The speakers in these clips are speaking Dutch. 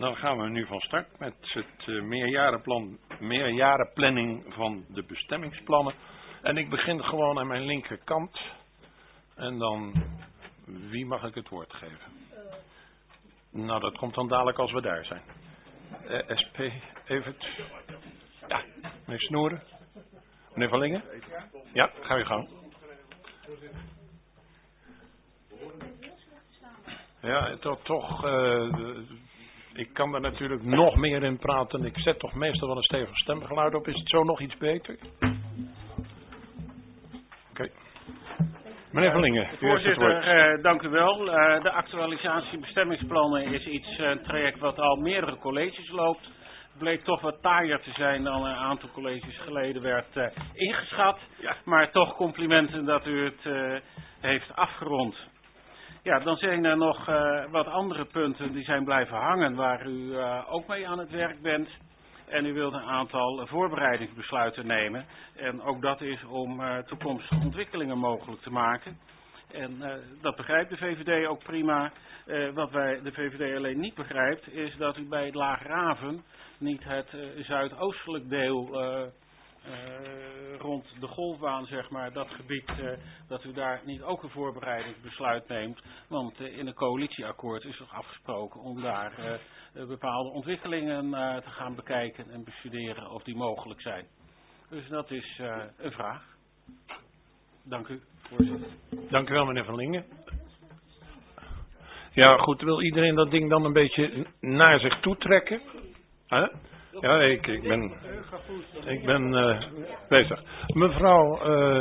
dan gaan we nu van start met het meerjarenplanning van de bestemmingsplannen. En ik begin gewoon aan mijn linkerkant. En dan, wie mag ik het woord geven? Nou, dat komt dan dadelijk als we daar zijn. SP, Evert. Ja, meneer Snoeren. Meneer Van Lingen. Ja, ga je gang. Ja, toch, ik kan daar natuurlijk nog meer in praten. Ik zet toch meestal wel een stevig stemgeluid op. Is het zo nog iets beter? Oké. Meneer Van Lingen, u heeft het woord. Dank u wel. De actualisatie bestemmingsplannen is een traject wat al meerdere colleges loopt. Bleek toch wat taaier te zijn dan een aantal colleges geleden werd ingeschat. Ja. Maar toch complimenten dat u het heeft afgerond. Ja, dan zijn er nog wat andere punten die zijn blijven hangen waar u ook mee aan het werk bent. En u wilt een aantal voorbereidingsbesluiten nemen. En ook dat is om toekomstige ontwikkelingen mogelijk te maken. En dat begrijpt de VVD ook prima. Wat de VVD alleen niet begrijpt is dat u bij het Laagraven niet het zuidoostelijk deel rond de golfbaan, zeg maar, dat gebied, dat u daar niet ook een voorbereidingsbesluit neemt. Want in een coalitieakkoord is toch afgesproken om daar bepaalde ontwikkelingen te gaan bekijken en bestuderen of die mogelijk zijn. Dus dat is een vraag. Dank u, voorzitter. Dank u wel, meneer Van Lingen. Ja, goed, wil iedereen dat ding dan een beetje naar zich toe trekken? Huh? Ja, ik ben bezig. Mevrouw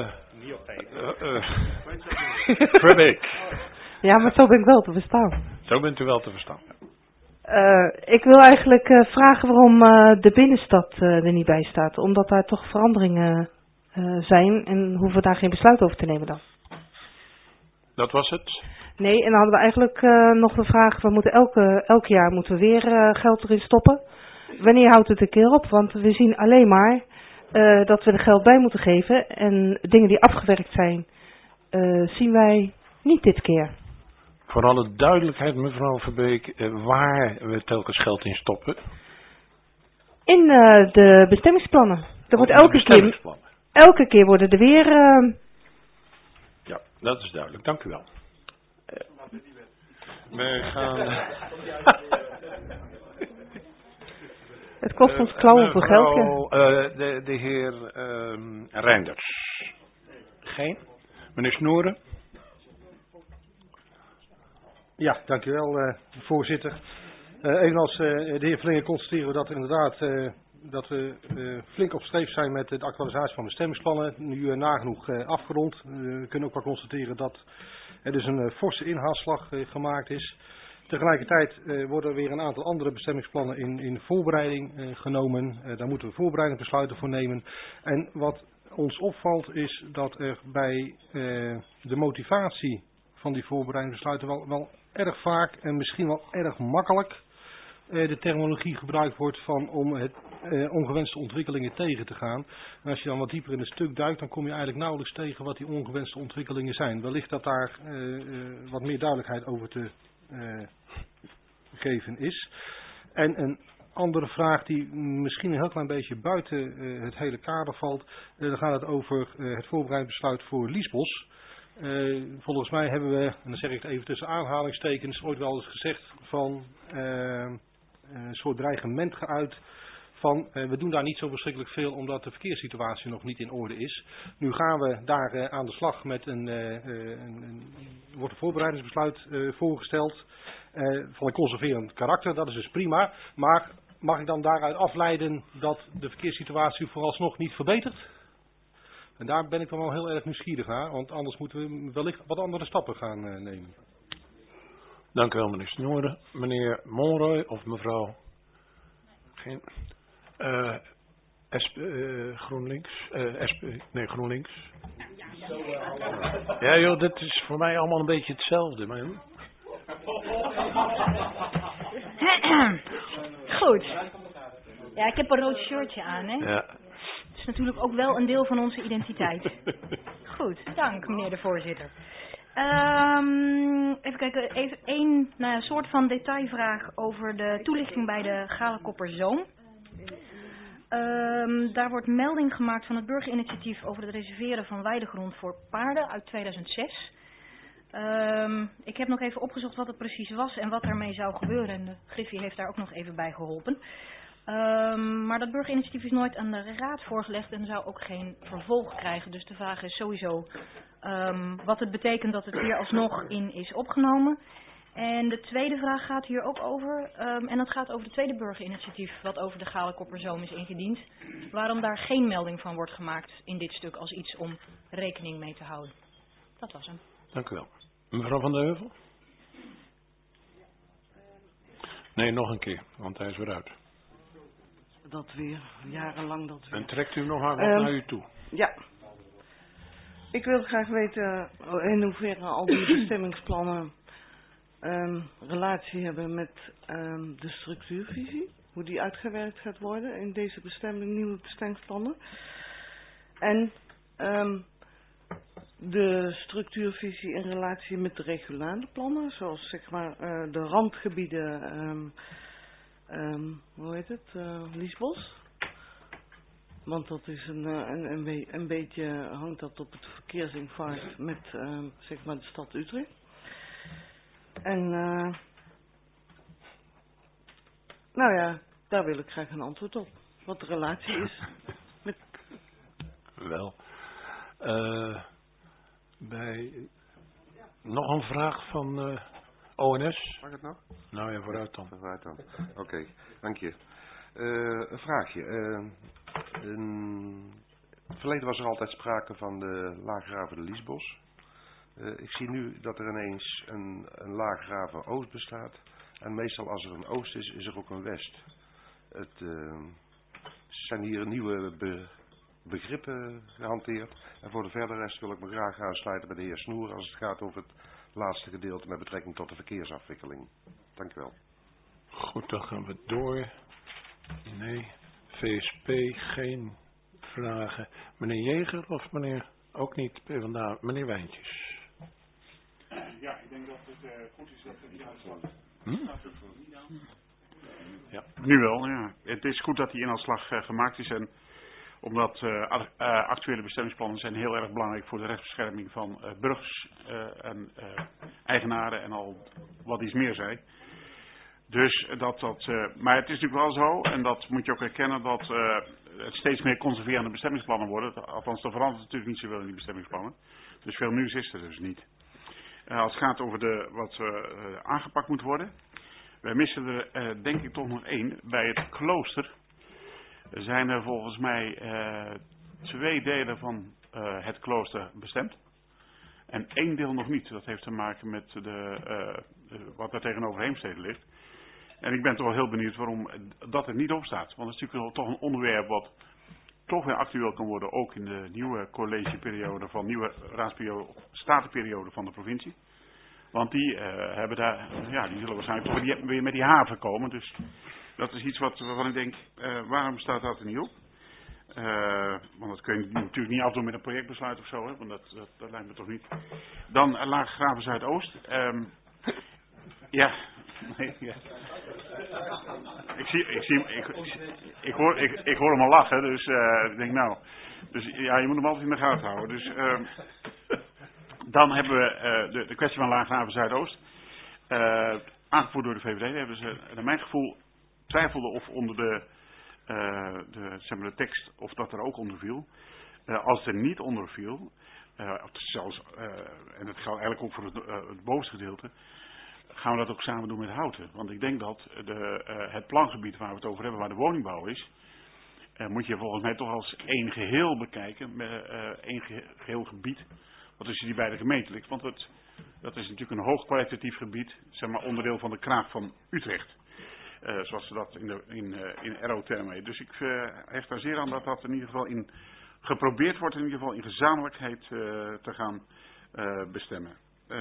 Verbeek. Ja, maar zo ben ik wel te verstaan. Zo bent u wel te verstaan. Ik wil eigenlijk vragen waarom de binnenstad er niet bij staat. Omdat daar toch veranderingen zijn en hoeven we daar geen besluit over te nemen dan. Dat was het? Nee, en dan hadden we eigenlijk nog de vraag, we moeten elk jaar moeten we weer geld erin stoppen. Wanneer houdt het een keer op? Want we zien alleen maar dat we er geld bij moeten geven. En dingen die afgewerkt zijn, zien wij niet dit keer. Voor alle duidelijkheid, mevrouw Verbeek, waar we telkens geld in stoppen? In de bestemmingsplannen. Er wordt elke keer worden er weer... Ja, dat is duidelijk. Dank u wel. We gaan... Het kost ons klauwen voor geld. De heer Reinders. Geen? Meneer Snoeren? Ja, dank u wel, voorzitter. Evenals de heer Vlingen constateren we dat inderdaad dat we flink op streef zijn met de actualisatie van bestemmingsplannen. Nu nagenoeg afgerond. We kunnen ook wel constateren dat er dus een forse inhaalslag gemaakt is. Tegelijkertijd worden er weer een aantal andere bestemmingsplannen in voorbereiding genomen. Daar moeten we voorbereidingsbesluiten voor nemen. En wat ons opvalt is dat er bij de motivatie van die voorbereidingsbesluiten wel erg vaak en misschien wel erg makkelijk de terminologie gebruikt wordt om ongewenste ontwikkelingen tegen te gaan. En als je dan wat dieper in het stuk duikt, dan kom je eigenlijk nauwelijks tegen wat die ongewenste ontwikkelingen zijn. Wellicht dat daar wat meer duidelijkheid over te geven is. En een andere vraag die misschien een heel klein beetje buiten het hele kader valt. Dan gaat het over het voorbereidingsbesluit voor Liesbos. Volgens mij hebben we, en dan zeg ik het even tussen aanhalingstekens, ooit wel eens gezegd van een soort dreigement geuit van we doen daar niet zo verschrikkelijk veel omdat de verkeerssituatie nog niet in orde is. Nu gaan we daar aan de slag met wordt een voorbereidingsbesluit voorgesteld van een conserverend karakter. Dat is dus prima. Maar mag ik dan daaruit afleiden dat de verkeerssituatie vooralsnog niet verbetert? En daar ben ik dan wel heel erg nieuwsgierig naar, want anders moeten we wellicht wat andere stappen gaan nemen. Dank u wel, meneer Snoeren. Meneer Monroy of mevrouw? Geen. GroenLinks? GroenLinks. Ja joh, dit is voor mij allemaal een beetje hetzelfde. Maar... Goed. Ja, ik heb een rood shirtje aan, hè? Ja. Dat is natuurlijk ook wel een deel van onze identiteit. Goed, dank meneer de voorzitter. Even kijken, even één soort van detailvraag over de toelichting bij de Galenkopperzoom. Daar wordt melding gemaakt van het burgerinitiatief over het reserveren van weidegrond voor paarden uit 2006. Ik heb nog even opgezocht wat het precies was en wat ermee zou gebeuren. En de Griffie heeft daar ook nog even bij geholpen. Maar dat burgerinitiatief is nooit aan de raad voorgelegd en zou ook geen vervolg krijgen. Dus de vraag is sowieso wat het betekent dat het hier alsnog in is opgenomen. En de tweede vraag gaat hier ook over. En dat gaat over het tweede burgerinitiatief wat over de Galenkopperzoom is ingediend. Waarom daar geen melding van wordt gemaakt in dit stuk als iets om rekening mee te houden. Dat was hem. Dank u wel. Mevrouw van der Heuvel? Nee, nog een keer, want hij is weer uit. Dat weer, jarenlang dat weer. En trekt u nog maar wat naar u toe? Ja. Ik wil graag weten in hoeverre al die bestemmingsplannen relatie hebben met de structuurvisie. Hoe die uitgewerkt gaat worden in deze nieuwe bestemmingsplannen. En de structuurvisie in relatie met de regionale plannen. Zoals zeg maar de randgebieden, hoe heet het, Liesbos. Want dat is een beetje, hangt dat op het verkeersinfarct met zeg maar de stad Utrecht. En nou ja, daar wil ik graag een antwoord op. Wat de relatie is met... Wel. Bij nog een vraag van ONS. Mag het nog? Nou ja, vooruit dan. Vooruit dan. Oké, dank je. Een vraagje. In het verleden was er altijd sprake van de laaggraven de Liesbos. Ik zie nu dat er ineens een laaggraven Oost bestaat. En meestal als er een Oost is, is er ook een West. Het zijn hier nieuwe begrippen gehanteerd. En voor de verdere rest wil ik me graag aansluiten bij de heer Snoer als het gaat over het laatste gedeelte met betrekking tot de verkeersafwikkeling. Dank u wel. Goed, dan gaan we door. Nee, VSP, geen vragen. Meneer Jeger of meneer, ook niet PvdA, meneer Wijntjes. Ja, ik denk dat het goed is dat we die aanslag... Ja. Nu wel, ja. Het is goed dat die inhaalslag gemaakt is en omdat actuele bestemmingsplannen zijn heel erg belangrijk voor de rechtsbescherming van burgers en eigenaren en al wat iets meer zij. Dus maar het is natuurlijk wel zo, en dat moet je ook erkennen, dat het steeds meer conserverende bestemmingsplannen worden. Althans, er verandert natuurlijk niet zoveel in die bestemmingsplannen. Dus veel nieuws is er dus niet. Als het gaat over wat aangepakt moet worden. Wij missen er denk ik toch nog één. Bij het klooster zijn er volgens mij 2 delen van het klooster bestemd. En 1 deel nog niet. Dat heeft te maken met wat daar tegenover Heemstede ligt. En ik ben toch wel heel benieuwd waarom dat er niet op staat. Want het is natuurlijk toch een onderwerp wat toch weer actueel kan worden. Ook in de nieuwe collegeperiode van nieuwe raadsperiode, statenperiode van de provincie. Want die hebben daar, ja, die zullen waarschijnlijk toch weer met die haven komen. Dus dat is iets waarvan ik denk, waarom staat dat er niet op? Want dat kun je natuurlijk niet afdoen met een projectbesluit of zo, hè, want dat lijkt me toch niet. Dan Laaggraven Zuidoost. Ja. Nee, ja. Ik hoor hem al lachen, dus ik denk nou. Dus ja, je moet hem altijd in de gaten houden. Dus dan hebben we de kwestie van Laaggraven Zuidoost. Aangevoerd door de VVD. Daar hebben ze, naar mijn gevoel, twijfelde of onder de tekst of dat er ook onder viel. Als het er niet onder viel, zelfs, en dat geldt eigenlijk ook voor het bovenste gedeelte, gaan we dat ook samen doen met Houten. Want ik denk dat het plangebied waar we het over hebben, waar de woningbouw is, moet je volgens mij toch als één geheel bekijken, één geheel gebied, wat tussen die beide gemeenten ligt. Want dat is natuurlijk een hoogkwalitatief gebied, zeg maar onderdeel van de kraag van Utrecht. Zoals ze dat in RO-termen heet. Dus ik hecht daar zeer aan dat dat in ieder geval geprobeerd wordt, in ieder geval in gezamenlijkheid te gaan bestemmen.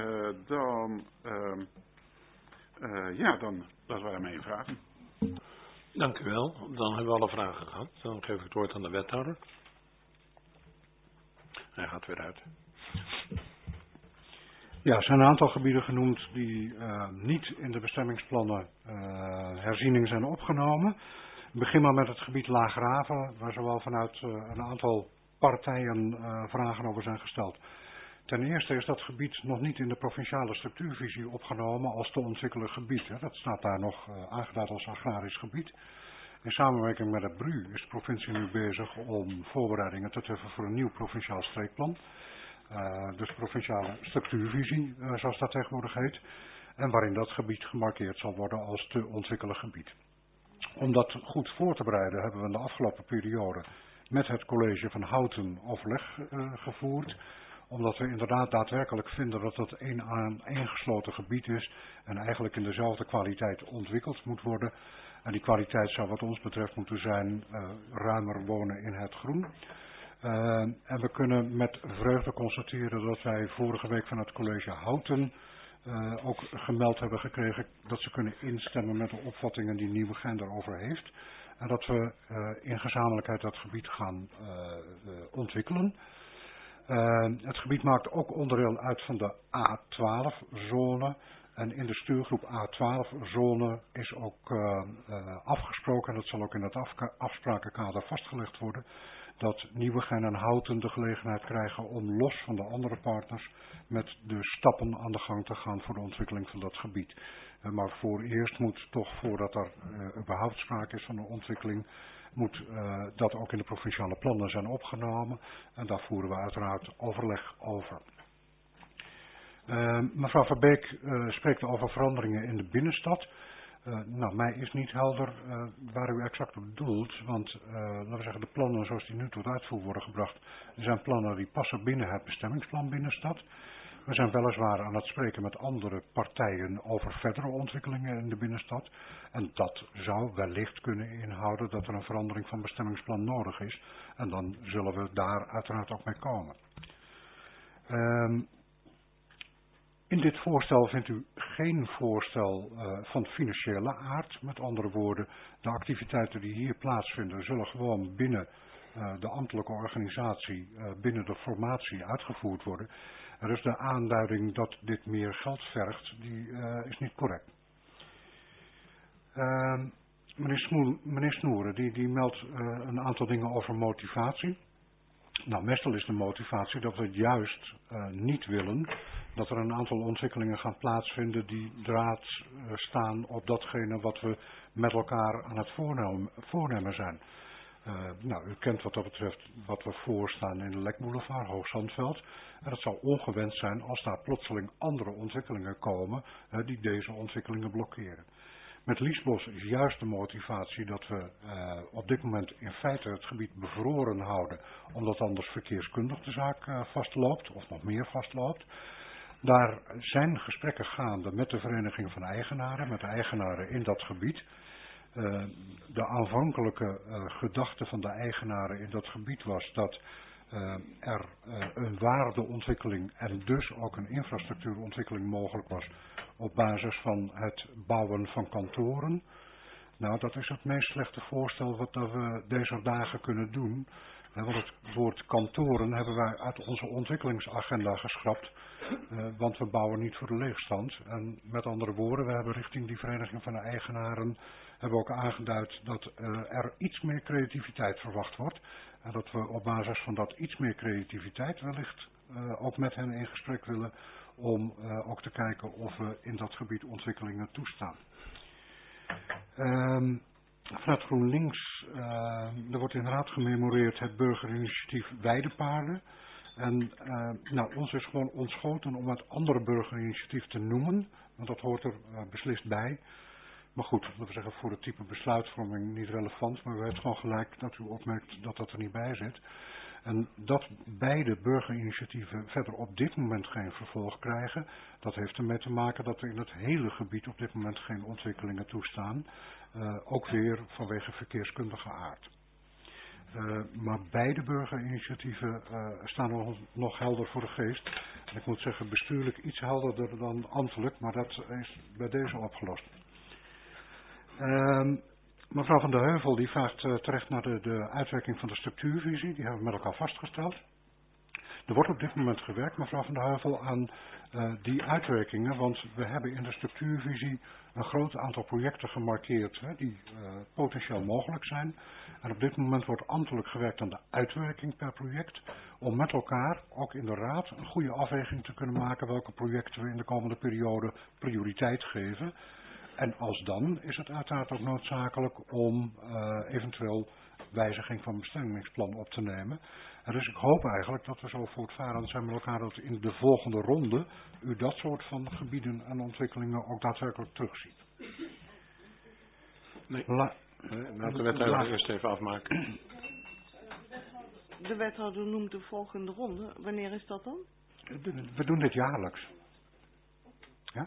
Dat waren mijn vragen. Dank u wel. Dan hebben we alle vragen gehad. Dan geef ik het woord aan de wethouder. Hij gaat weer uit. Ja, er zijn een aantal gebieden genoemd die niet in de bestemmingsplannen herziening zijn opgenomen. Ik begin maar met het gebied Laagraven, waar zowel vanuit een aantal partijen vragen over zijn gesteld. Ten eerste is dat gebied nog niet in de provinciale structuurvisie opgenomen als te ontwikkelen gebied. Hè. Dat staat daar nog aangeduid als agrarisch gebied. In samenwerking met het BRU is de provincie nu bezig om voorbereidingen te treffen voor een nieuw provinciaal streekplan. Dus provinciale structuurvisie, zoals dat tegenwoordig heet. En waarin dat gebied gemarkeerd zal worden als te ontwikkelen gebied. Om dat goed voor te bereiden hebben we in de afgelopen periode met het college van Houten overleg gevoerd. Omdat we inderdaad daadwerkelijk vinden dat het een aaneengesloten gebied is en eigenlijk in dezelfde kwaliteit ontwikkeld moet worden. En die kwaliteit zou wat ons betreft moeten zijn ruimer wonen in het groen. En we kunnen met vreugde constateren dat wij vorige week van het college Houten ook gemeld hebben gekregen dat ze kunnen instemmen met de opvattingen die Nieuwegein daarover heeft. En dat we in gezamenlijkheid dat gebied gaan ontwikkelen. Het gebied maakt ook onderdeel uit van de A12-zone. En in de stuurgroep A12-zone is ook afgesproken, en dat zal ook in het afsprakenkader vastgelegd worden, dat Nieuwegein en Houten de gelegenheid krijgen om los van de andere partners met de stappen aan de gang te gaan voor de ontwikkeling van dat gebied. Maar voor eerst moet toch, voordat er überhaupt sprake is van een ontwikkeling, moet dat ook in de provinciale plannen zijn opgenomen. En daar voeren we uiteraard overleg over. Mevrouw Verbeek spreekt over veranderingen in de binnenstad. Nou, mij is niet helder waar u exact op bedoelt, want laten we zeggen, de plannen zoals die nu tot uitvoer worden gebracht, zijn plannen die passen binnen het bestemmingsplan binnenstad. We zijn weliswaar aan het spreken met andere partijen over verdere ontwikkelingen in de binnenstad. En dat zou wellicht kunnen inhouden dat er een verandering van bestemmingsplan nodig is. En dan zullen we daar uiteraard ook mee komen. In dit voorstel vindt u geen voorstel van financiële aard. Met andere woorden, de activiteiten die hier plaatsvinden zullen gewoon binnen de ambtelijke organisatie, binnen de formatie uitgevoerd worden. En dus de aanduiding dat dit meer geld vergt, die is niet correct. Meneer Snoeren, die meldt een aantal dingen over motivatie. Nou, meestal is de motivatie dat we juist niet willen dat er een aantal ontwikkelingen gaan plaatsvinden die draad staan op datgene wat we met elkaar aan het voornemen zijn. Nou, u kent wat dat betreft wat we voorstaan in de Lekboulevard, Hoogzandveld. En dat zou ongewenst zijn als daar plotseling andere ontwikkelingen komen die deze ontwikkelingen blokkeren. Met Liesbos is juist de motivatie dat we op dit moment in feite het gebied bevroren houden, omdat anders verkeerskundig de zaak vastloopt, of nog meer vastloopt. Daar zijn gesprekken gaande met de vereniging van eigenaren, met de eigenaren in dat gebied. De aanvankelijke gedachte van de eigenaren in dat gebied was dat er een waardeontwikkeling en dus ook een infrastructuurontwikkeling mogelijk was op basis van het bouwen van kantoren. Nou, dat is het meest slechte voorstel wat we deze dagen kunnen doen. Want het woord kantoren hebben wij uit onze ontwikkelingsagenda geschrapt, want we bouwen niet voor de leegstand. En met andere woorden, we hebben richting die vereniging van de eigenaren hebben ook aangeduid dat er iets meer creativiteit verwacht wordt. En dat we op basis van dat iets meer creativiteit wellicht ook met hen in gesprek willen om ook te kijken of we in dat gebied ontwikkelingen toestaan. Vanuit GroenLinks, er wordt inderdaad gememoreerd het burgerinitiatief Weidepaarden. En nou, ons is gewoon ontschoten om het andere burgerinitiatief te noemen, want dat hoort er beslist bij. Maar goed, laten we zeggen, voor het type besluitvorming niet relevant, maar we hebben gewoon gelijk dat u opmerkt dat dat er niet bij zit. En dat beide burgerinitiatieven verder op dit moment geen vervolg krijgen, dat heeft ermee te maken dat we in het hele gebied op dit moment geen ontwikkelingen toestaan. Ook weer vanwege verkeerskundige aard. Maar beide burgerinitiatieven staan nog helder voor de geest. En ik moet zeggen, bestuurlijk iets helderder dan ambtelijk, maar dat is bij deze opgelost. Mevrouw van der Heuvel die vraagt terecht naar de uitwerking van de structuurvisie. Die hebben we met elkaar vastgesteld. Er wordt op dit moment gewerkt, mevrouw Van der Heuvel, aan die uitwerkingen, want we hebben in de structuurvisie een groot aantal projecten gemarkeerd die potentieel mogelijk zijn. En op dit moment wordt ambtelijk gewerkt aan de uitwerking per project, om met elkaar, ook in de raad, een goede afweging te kunnen maken welke projecten we in de komende periode prioriteit geven. En als dan is het uiteraard ook noodzakelijk om eventueel wijziging van bestemmingsplan op te nemen. En dus ik hoop eigenlijk dat we zo voortvarend zijn met elkaar dat in de volgende ronde u dat soort van gebieden en ontwikkelingen ook daadwerkelijk terugziet. Nee, laat de wethouder eerst even afmaken. De wethouder noemt de volgende ronde. Wanneer is dat dan? We doen dit jaarlijks. Ja?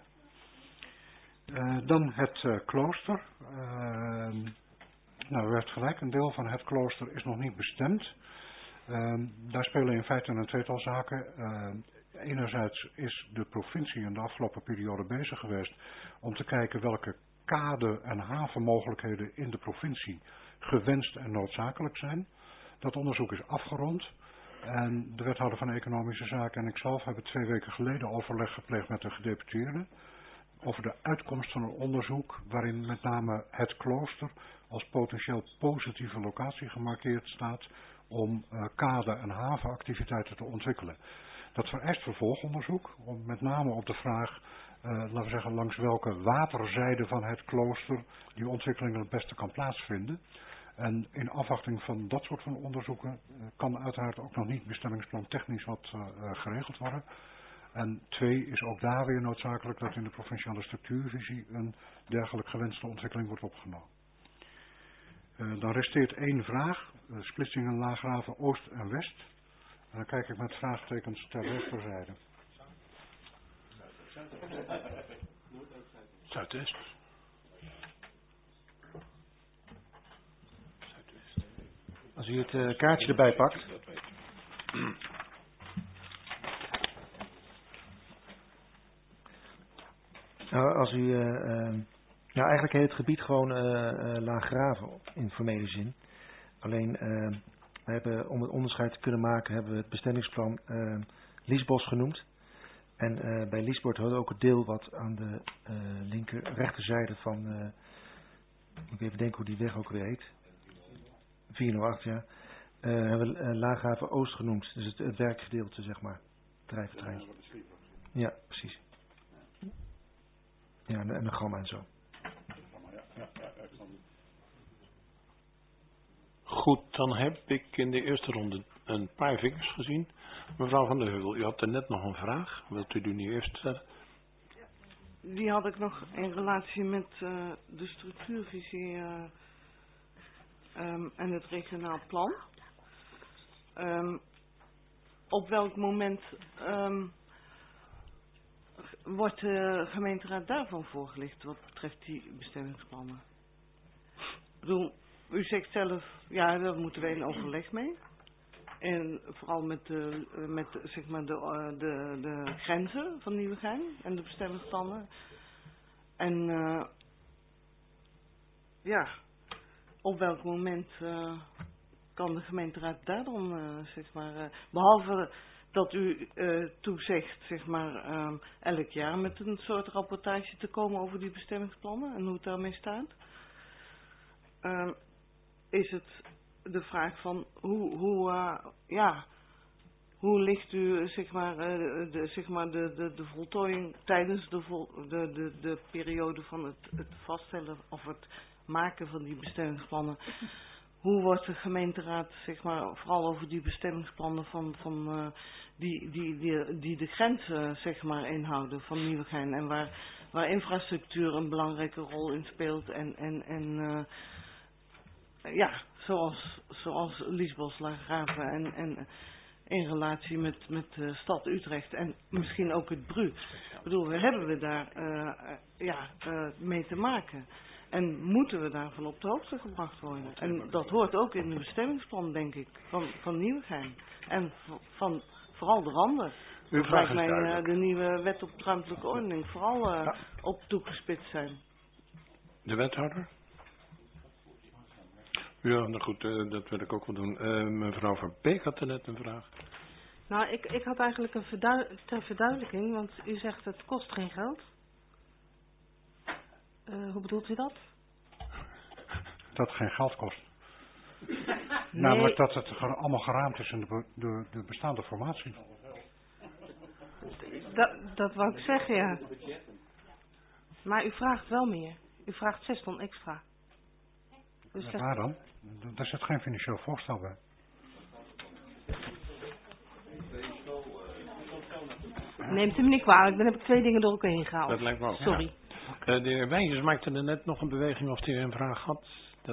Dan het klooster. Nou, u heeft gelijk, een deel van het klooster is nog niet bestemd. Daar spelen in feite een tweetal zaken. Enerzijds is de provincie in de afgelopen periode bezig geweest om te kijken welke kade- en havenmogelijkheden in de provincie gewenst en noodzakelijk zijn. Dat onderzoek is afgerond en de wethouder van Economische Zaken en ikzelf hebben 2 weken geleden overleg gepleegd met de gedeputeerde over de uitkomst van een onderzoek waarin met name het klooster als potentieel positieve locatie gemarkeerd staat om kade- en havenactiviteiten te ontwikkelen. Dat vereist vervolgonderzoek, om met name op de vraag, laten we zeggen, langs welke waterzijde van het klooster die ontwikkeling het beste kan plaatsvinden. En in afwachting van dat soort van onderzoeken kan uiteraard ook nog niet bestemmingsplan technisch wat geregeld worden. En 2 is ook daar weer noodzakelijk dat in de provinciale structuurvisie een dergelijk gewenste ontwikkeling wordt opgenomen. Dan resteert 1 vraag, splitsingen Laagraven Oost en West. En dan kijk ik met vraagtekens ter rechterzijde. Zuidwest. Als u het kaartje erbij pakt. Nou, als u, nou eigenlijk heet het gebied gewoon Laagraven in formele zin. Alleen, we hebben, om het onderscheid te kunnen maken, hebben we het bestemmingsplan Liesbos genoemd. En bij Liesbos hoort ook het deel wat aan de rechterzijde van, moet ik even denken hoe die weg ook weer heet. 408, ja. Hebben we Laagraven Oost genoemd. Dus het werkgedeelte, zeg maar. Drijvertrein. Ja, precies. Ja, en de gamma en zo. Goed, dan heb ik in de eerste ronde een paar vingers gezien. Mevrouw Van der Heuvel, u had er net nog een vraag. Wilt u die nu eerst stellen? Die had ik nog in relatie met de structuurvisie en het regionaal plan. Op welk moment wordt de gemeenteraad daarvan voorgelegd wat betreft die bestemmingsplannen? Ik bedoel, u zegt zelf, ja, daar moeten we in overleg mee. En vooral met zeg maar de grenzen van Nieuwegein en de bestemmingsplannen. En ja, op welk moment kan de gemeenteraad daar dan, zeg maar, behalve dat u toezegt, zeg maar, elk jaar met een soort rapportage te komen over die bestemmingsplannen en hoe het daarmee staat, is het de vraag van hoe ligt u, zeg maar, de voltooiing tijdens de periode van het vaststellen of het maken van die bestemmingsplannen. Hoe wordt de gemeenteraad, zeg maar, vooral over die bestemmingsplannen van die de grenzen, zeg maar, inhouden van Nieuwegein en waar infrastructuur een belangrijke rol in speelt en ja, zoals Liesbos, Laagraven en in relatie met de stad Utrecht en misschien ook het Bru. Ik bedoel, hebben we daar mee te maken. En moeten we daarvan op de hoogte gebracht worden. En dat hoort ook in de bestemmingsplan, denk ik, van Nieuwegein. En van vooral de randen. Dat lijkt mij de nieuwe wet op ruimtelijke ordening vooral op toegespitst zijn. De wethouder? Ja, nou goed, dat wil ik ook wel doen. Mevrouw Van Beek had er net een vraag. Nou, ik had eigenlijk ter verduidelijking, want u zegt het kost geen geld. Hoe bedoelt u dat? Dat het geen geld kost. Nee. Namelijk dat het allemaal geraamd is in de bestaande formatie. Dat wou ik zeggen, ja. Maar u vraagt wel meer. U vraagt 6 ton extra. Dus Waar dan? Daar zit geen financieel voorstel bij. Neemt u me niet kwalijk, dan heb ik 2 dingen door elkaar heen gehaald. Dat lijkt me ook. Sorry. Ja. De heer Wijntjes maakte er net nog een beweging of hij een vraag had.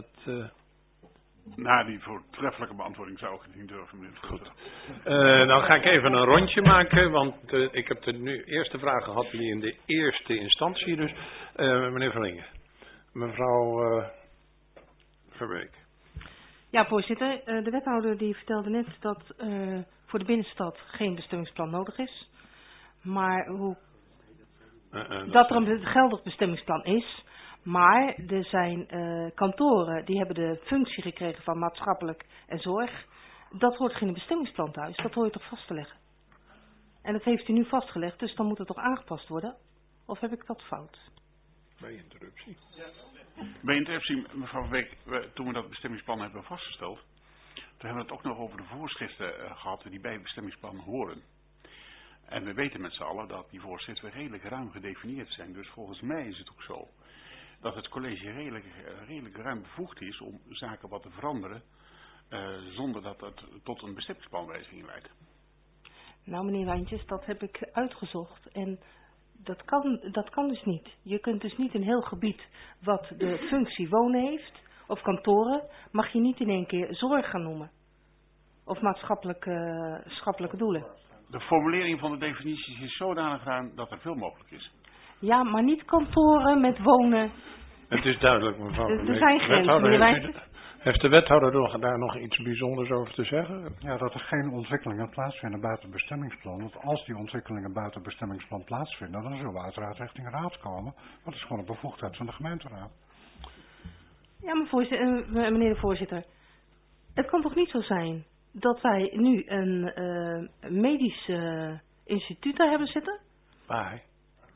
Na die voortreffelijke beantwoording zou ik het niet durven, meneer de voorzitter. Dan ga ik even een rondje maken, want ik heb de eerste vraag gehad die in de eerste instantie. Dus meneer Verlingen. Mevrouw Verbeek. Ja, voorzitter. De wethouder die vertelde net dat voor de binnenstad geen bestemmingsplan nodig is. Maar dat er een geldig bestemmingsplan is. Maar er zijn kantoren die hebben de functie gekregen van maatschappelijk en zorg. Dat hoort geen bestemmingsplan thuis. Dat hoor je toch vast te leggen. En dat heeft u nu vastgelegd, dus dan moet het toch aangepast worden? Of heb ik dat fout? Bij interruptie. Bij interruptie, mevrouw Beek, toen we dat bestemmingsplan hebben vastgesteld, toen hebben we het ook nog over de voorschriften gehad die bij het bestemmingsplan horen. En we weten met z'n allen dat die voorschriften redelijk ruim gedefinieerd zijn. Dus volgens mij is het ook zo dat het college redelijk ruim bevoegd is om zaken wat te veranderen, zonder dat het tot een bestemmingsplanwijziging leidt. Nou meneer Wijntjes, dat heb ik uitgezocht en dat kan dus niet. Je kunt dus niet een heel gebied wat de functie wonen heeft, of kantoren, mag je niet in één keer zorg gaan noemen. Of maatschappelijke doelen. De formulering van de definities is zodanig ruim dat er veel mogelijk is. Ja, maar niet kantoren met wonen. Het is duidelijk, mevrouw. Er zijn grenzen. Heeft de wethouder daar nog iets bijzonders over te zeggen? Ja, dat er geen ontwikkelingen plaatsvinden buiten het bestemmingsplan. Want als die ontwikkelingen buiten het bestemmingsplan plaatsvinden, dan zullen we uiteraard richting raad komen. Want het is gewoon een bevoegdheid van de gemeenteraad. Ja, maar meneer de voorzitter, het kan toch niet zo zijn dat wij nu een medisch instituut daar hebben zitten? Waar?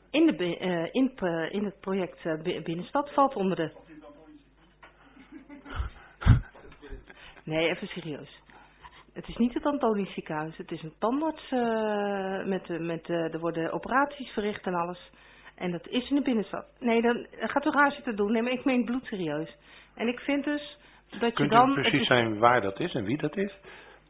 In het project Binnenstad valt onder de... Nee, even serieus. Het is niet het Antonisch ziekenhuis. Het is een tandarts. Er worden operaties verricht en alles. En dat is in de binnenstad. Nee, dan gaat u raar zitten doen. Nee, maar ik meen bloedserieus. En ik vind dus dat Kunt je dan... Kunt u precies zijn waar dat is en wie dat is?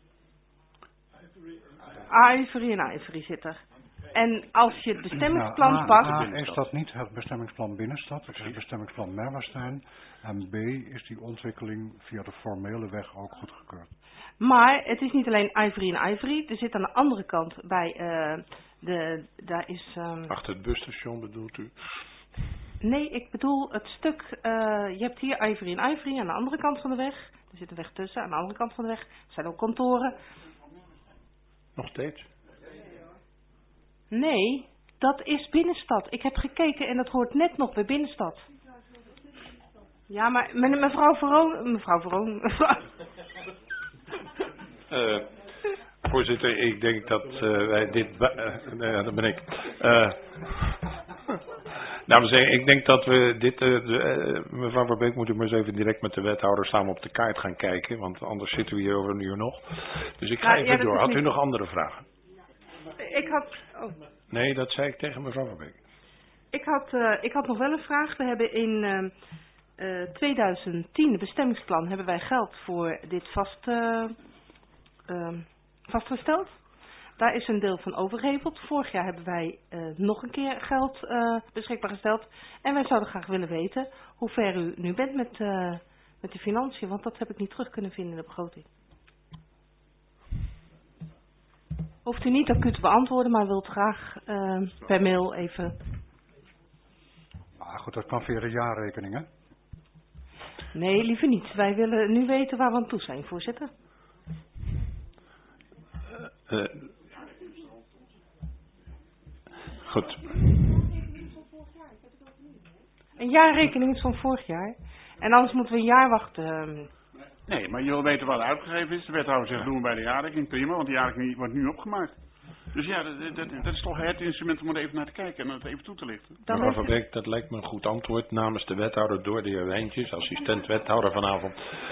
Ivory en Ivory zit er. En als je het bestemmingsplan past... is dat niet het bestemmingsplan Binnenstad, het is het bestemmingsplan Merwestein. En B is die ontwikkeling via de formele weg ook goedgekeurd. Maar het is niet alleen Ivory en Ivory. Er zit aan de andere kant bij... daar is... Achter het busstation bedoelt u? Nee, ik bedoel het stuk... je hebt hier Ivory en Ivory aan de andere kant van de weg. Er zit een weg tussen. Aan de andere kant van de weg zijn ook kantoren. Nog steeds? Nee, dat is Binnenstad. Ik heb gekeken en dat hoort net nog bij Binnenstad. Ja, maar mevrouw Veroon... Voorzitter, ik denk dat wij dit... dat ben ik. Dames en heren, ik denk dat we dit... mevrouw Verbeek, moet u maar eens even direct met de wethouder samen op de kaart gaan kijken. Want anders zitten we hier over een uur nog. Dus ik ga even door. Had u nog andere vragen? Ik had... Oh. Nee, dat zei ik tegen mevrouw Verbeek. Ik had nog wel een vraag. We hebben in 2010, het bestemmingsplan, hebben wij geld voor dit vastgesteld. Daar is een deel van overgeheveld. Vorig jaar hebben wij nog een keer geld beschikbaar gesteld. En wij zouden graag willen weten hoe ver u nu bent met de financiën. Want dat heb ik niet terug kunnen vinden in de begroting. Hoeft u niet acuut te beantwoorden, maar wilt graag per mail even... Maar goed, dat kan via de jaarrekening, hè? Nee, liever niet. Wij willen nu weten waar we aan toe zijn, voorzitter. Goed. Een jaarrekening is van vorig jaar. En anders moeten we een jaar wachten. Nee, maar je wil weten wat uitgegeven is. De wethouder zegt doen we bij de jaarrekening. Prima, want de jaarrekening wordt nu opgemaakt. Dus ja, dat is toch het instrument om er even naar te kijken en het even toe te lichten. Mevrouw Van Beek, dat lijkt me een goed antwoord namens de wethouder door de heer Wijntjes, assistent wethouder vanavond.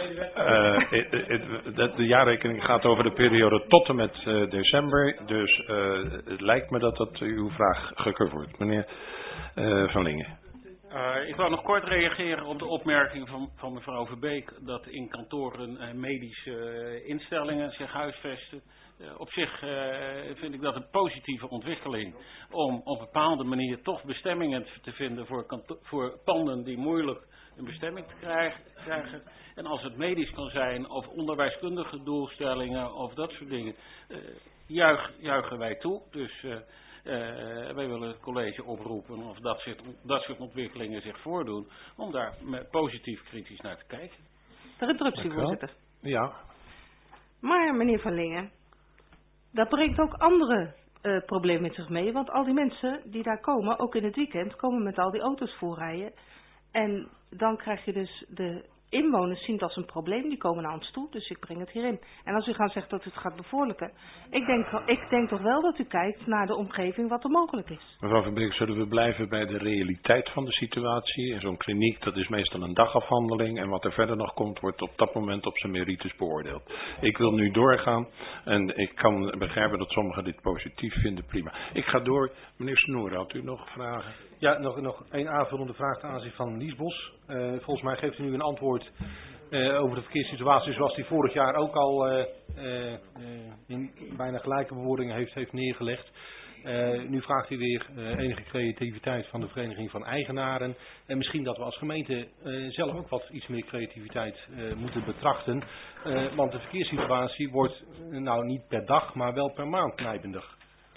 De jaarrekening gaat over de periode tot en met december, dus het lijkt me dat uw vraag gekeurd wordt. Meneer Van Lingen. Ik wil nog kort reageren op de opmerking van mevrouw Verbeek dat in kantoren medische instellingen zich huisvesten. Op zich vind ik dat een positieve ontwikkeling om op een bepaalde manier toch bestemmingen te vinden voor panden die moeilijk een bestemming te krijgen. En als het medisch kan zijn of onderwijskundige doelstellingen of dat soort dingen, juichen wij toe. Dus wij willen het college oproepen of dat soort ontwikkelingen zich voordoen, om daar positief kritisch naar te kijken. Ter interruptie, voorzitter. Ja. Maar meneer Van Lingen, dat brengt ook andere problemen met zich mee. Want al die mensen die daar komen, ook in het weekend, komen met al die auto's voorrijden. En dan krijg je dus de inwoners zien het als een probleem. Die komen naar ons toe, dus ik breng het hierin. En als u gaat zeggen dat u het gaat bevoorlijken. Ik denk toch wel dat u kijkt naar de omgeving wat er mogelijk is. Mevrouw Van Beek, zullen we blijven bij de realiteit van de situatie? In zo'n kliniek, dat is meestal een dagafhandeling. En wat er verder nog komt, wordt op dat moment op zijn merites beoordeeld. Ik wil nu doorgaan. En ik kan begrijpen dat sommigen dit positief vinden. Prima. Ik ga door. Meneer Snoer, had u nog vragen? Ja, nog één aanvullende vraag ten aanzien van Liesbos. Volgens mij geeft u nu een antwoord over de verkeerssituatie zoals die vorig jaar ook al in bijna gelijke bewoordingen heeft neergelegd. Nu vraagt u weer enige creativiteit van de Vereniging van Eigenaren. En misschien dat we als gemeente zelf ook iets meer creativiteit moeten betrachten. Want de verkeerssituatie wordt nou niet per dag, maar wel per maand nijpender.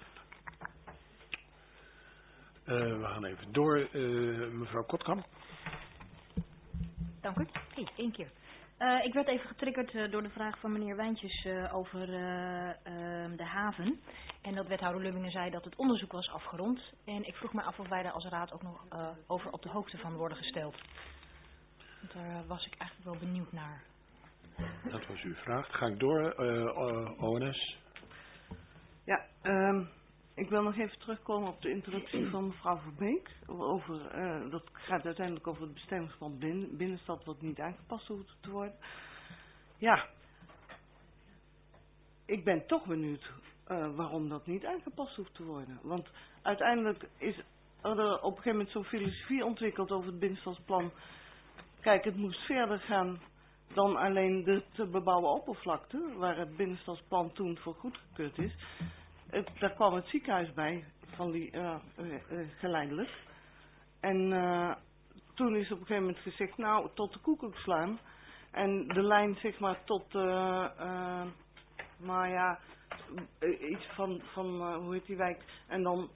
We gaan even door. Mevrouw Kotkamp. Dank u. Eén keer. Ik werd even getriggerd door de vraag van meneer Wijntjes over de haven. En dat wethouder Lubbingen zei dat het onderzoek was afgerond. En ik vroeg me af of wij daar als raad ook nog over op de hoogte van worden gesteld. Want daar was ik eigenlijk wel benieuwd naar. Dat was uw vraag. Ga ik door, ONS? Ja, ik wil nog even terugkomen op de interruptie van mevrouw Verbeek. Dat gaat uiteindelijk over het bestemmingsplan binnenstad wat niet aangepast hoeft te worden. Ja, ik ben toch benieuwd waarom dat niet aangepast hoeft te worden. Want uiteindelijk is er op een gegeven moment zo'n filosofie ontwikkeld over het binnenstadsplan. Kijk, het moest verder gaan dan alleen de te bebouwen oppervlakte, waar het binnenstadsplan toen voor goedgekeurd is. Daar kwam het ziekenhuis bij, van die geleidelijk. En toen is op een gegeven moment gezegd, nou, tot de Koekoekslaan. En de lijn, zeg maar, tot, maar ja, iets van hoe heet die wijk? En dan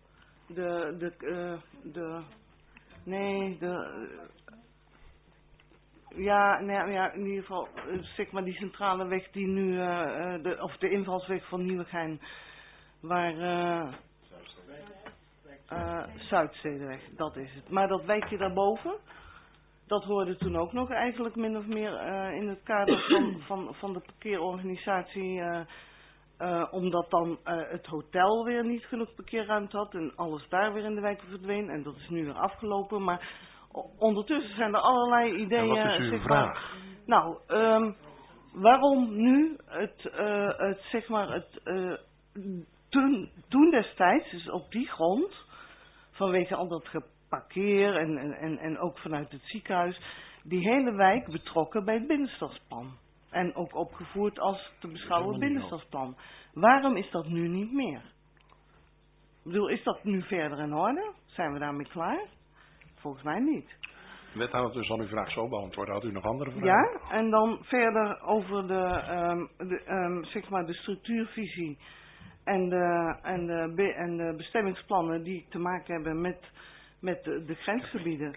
ja, in ieder geval, zeg maar, die centrale weg die nu, of de invalsweg van Nieuwegein. Waar Zuidstedeweg, dat is het. Maar dat wijkje daarboven, dat hoorde toen ook nog eigenlijk min of meer in het kader van de parkeerorganisatie. Omdat dan het hotel weer niet genoeg parkeerruimte had en alles daar weer in de wijk verdween. En dat is nu weer afgelopen. Maar ondertussen zijn er allerlei ideeën. En wat is uw vraag? Nou, waarom nu toen destijds, dus op die grond, vanwege al dat geparkeer en ook vanuit het ziekenhuis, die hele wijk betrokken bij het binnenstadsplan. En ook opgevoerd als te beschouwen binnenstadsplan. Waarom is dat nu niet meer? Ik bedoel, is dat nu verder in orde? Zijn we daarmee klaar? Volgens mij niet. Wethouder zal uw vraag zo beantwoorden. Had u nog andere vragen? Ja, en dan verder over zeg maar de structuurvisie en de bestemmingsplannen die te maken hebben met de grensgebieden.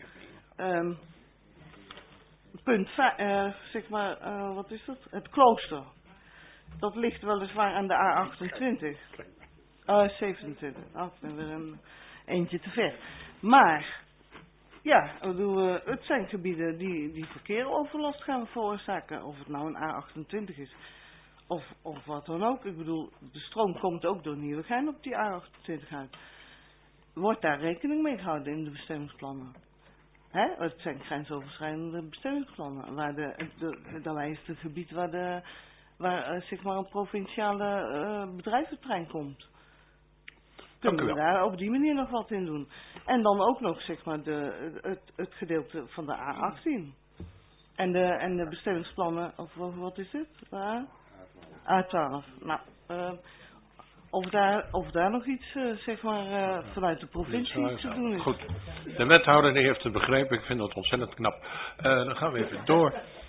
Punt 5, zeg maar, wat is dat? Het klooster. Dat ligt weliswaar aan de A28. 27. Oh, ik ben weer eentje te ver. Maar Ja, ik bedoel, het zijn gebieden die verkeeroverlast gaan veroorzaken. Of het nou een A28 is of wat dan ook. Ik bedoel, de stroom komt ook door Nieuwegein op die A28 uit. Wordt daar rekening mee gehouden in de bestemmingsplannen? Hè? Het zijn grensoverschrijdende bestemmingsplannen. Dat is het gebied waar zeg maar een provinciale bedrijventrein komt. Kunnen we daar op die manier nog wat in doen? En dan ook nog zeg maar het gedeelte van de A18. En de bestemmingsplannen, of wat is het? A12. Nou, of daar nog iets zeg maar vanuit de provincie te doen is. Goed, de wethouder die heeft het begrepen. Ik vind dat ontzettend knap. Dan gaan we even door.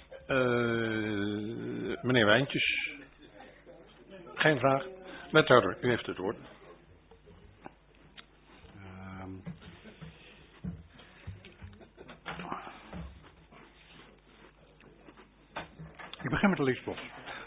Meneer Wijntjes. Geen vraag. Wethouder, u heeft het woord. Ik begin met de Liesbos.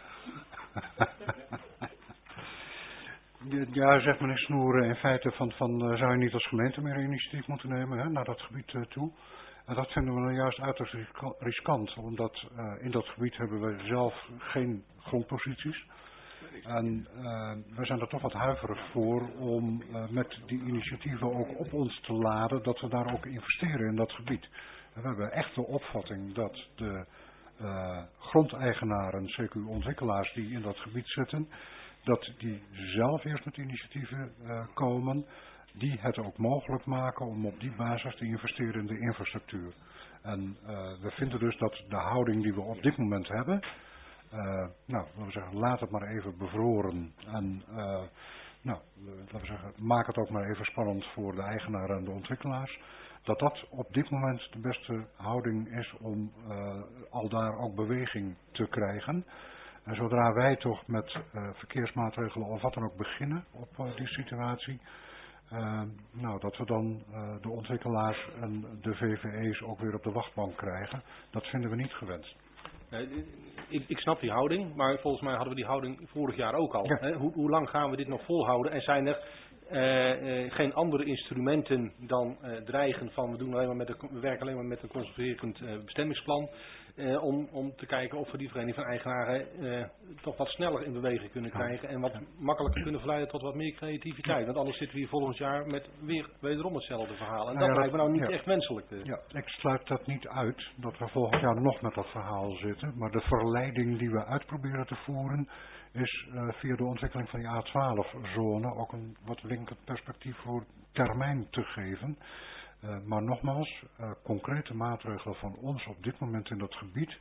Ja, zegt meneer Snoer in feite van zou je niet als gemeente meer initiatief moeten nemen naar dat gebied toe. En dat vinden we nou juist uiterst riskant, omdat in dat gebied hebben we zelf geen grondposities. En we zijn er toch wat huiverig voor om met die initiatieven ook op ons te laden dat we daar ook investeren in dat gebied. En we hebben echt de opvatting dat de grondeigenaren, CQ-ontwikkelaars die in dat gebied zitten, dat die zelf eerst met initiatieven komen, die het ook mogelijk maken om op die basis te investeren in de infrastructuur. En we vinden dus dat de houding die we op dit moment hebben, laten we zeggen, laat het maar even bevroren. En laten we zeggen, maak het ook maar even spannend voor de eigenaren en de ontwikkelaars. Dat op dit moment de beste houding is om al daar ook beweging te krijgen. En zodra wij toch met verkeersmaatregelen of wat dan ook beginnen op die situatie, dat we dan de ontwikkelaars en de VVE's ook weer op de wachtbank krijgen, dat vinden we niet gewenst. Ik snap die houding, maar volgens mij hadden we die houding vorig jaar ook al. Ja. Hoe lang gaan we dit nog volhouden? En zijn er geen andere instrumenten dan dreigen van we werken alleen maar met een conserverend bestemmingsplan. Om te kijken of we die vereniging van eigenaren toch wat sneller in beweging kunnen krijgen. En wat makkelijker kunnen verleiden tot wat meer creativiteit. Want anders zitten we hier volgend jaar met wederom hetzelfde verhaal. En dat lijkt me nou niet echt wenselijk. Ja, ik sluit dat niet uit dat we volgend jaar nog met dat verhaal zitten. Maar de verleiding die we uitproberen te voeren is via de ontwikkeling van die A12-zone ook een wat winkend perspectief voor termijn te geven. Maar nogmaals, concrete maatregelen van ons op dit moment in dat gebied,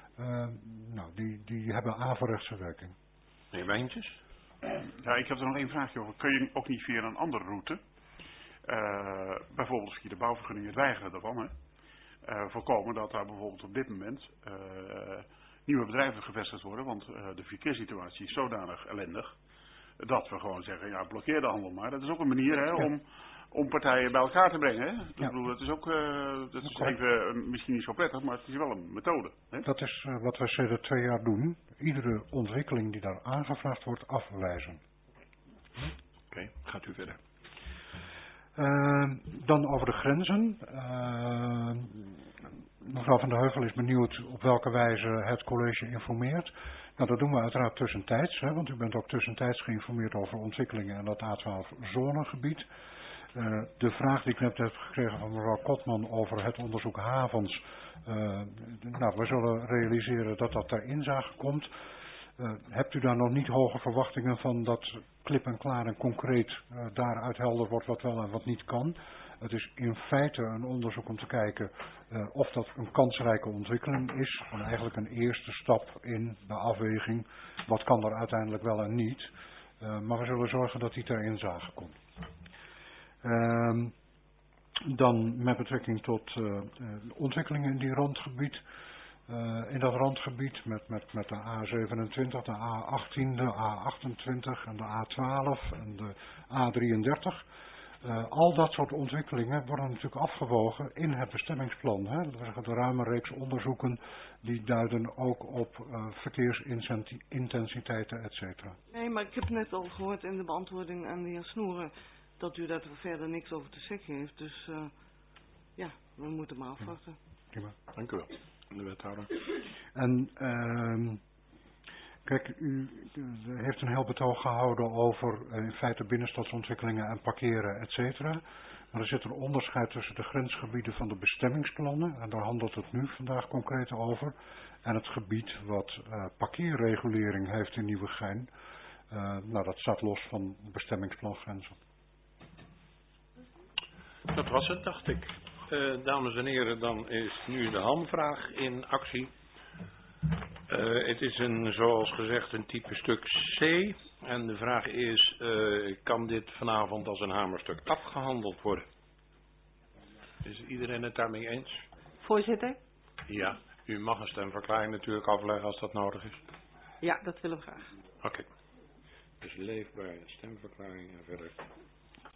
die hebben averechtse werking. Meneer Wijntjes? Ja, ik heb er nog één vraagje over. Kun je ook niet via een andere route, bijvoorbeeld via de bouwvergunning het weigeren daarvan, voorkomen dat daar bijvoorbeeld op dit moment nieuwe bedrijven gevestigd worden, want de verkeerssituatie is zodanig ellendig, dat we gewoon zeggen, ja, blokkeer de handel maar. Dat is ook een manier om partijen bij elkaar te brengen. Hè? Ik bedoel, dat is ook dat is even misschien niet zo prettig, maar het is wel een methode. Hè? Dat is wat we sinds 2 jaar doen. Iedere ontwikkeling die daar aangevraagd wordt afwijzen. Oké, gaat u verder. Dan over de grenzen. Mevrouw Van der Heuvel is benieuwd op welke wijze het college informeert. Nou, dat doen we uiteraard tussentijds, want u bent ook tussentijds geïnformeerd over ontwikkelingen in dat A12-zonegebied. De vraag die ik net heb gekregen van mevrouw Kotman over het onderzoek havens. We zullen realiseren dat dat ter inzage komt. Hebt u daar nog niet hoge verwachtingen van dat klip en klaar en concreet daaruit helder wordt wat wel en wat niet kan? Het is in feite een onderzoek om te kijken of dat een kansrijke ontwikkeling is. En eigenlijk een eerste stap in de afweging. Wat kan er uiteindelijk wel en niet. Maar we zullen zorgen dat die ter inzage komt. Dan met betrekking tot ontwikkelingen in die randgebied. In dat randgebied met de A27, de A18, de A28 en de A12 en de A33. Al dat soort ontwikkelingen worden natuurlijk afgewogen in het bestemmingsplan. Hè? Dat zeggen de ruime reeks onderzoeken die duiden ook op verkeersintensiteiten, et cetera. Nee, maar ik heb net al gehoord in de beantwoording aan de heer Snoeren dat u daar verder niks over te zeggen heeft. Dus ja, we moeten maar afwachten. Prima. Dank u wel, de wethouder. En kijk, u heeft een heel betoog gehouden over in feite binnenstadsontwikkelingen en parkeren, et cetera. Maar er zit een onderscheid tussen de grensgebieden van de bestemmingsplannen, en daar handelt het nu vandaag concreet over, en het gebied wat parkeerregulering heeft in Nieuwegein. Nou, dat staat los van bestemmingsplangrenzen. Dat was het, dacht ik. Dames en heren, dan is nu de hamvraag in actie. Het is zoals gezegd een type stuk C. En de vraag is, kan dit vanavond als een hamerstuk afgehandeld worden? Is iedereen het daarmee eens? Voorzitter? Ja, u mag een stemverklaring natuurlijk afleggen als dat nodig is. Ja, dat willen we graag. Oké. Dus leefbaar stemverklaring en verder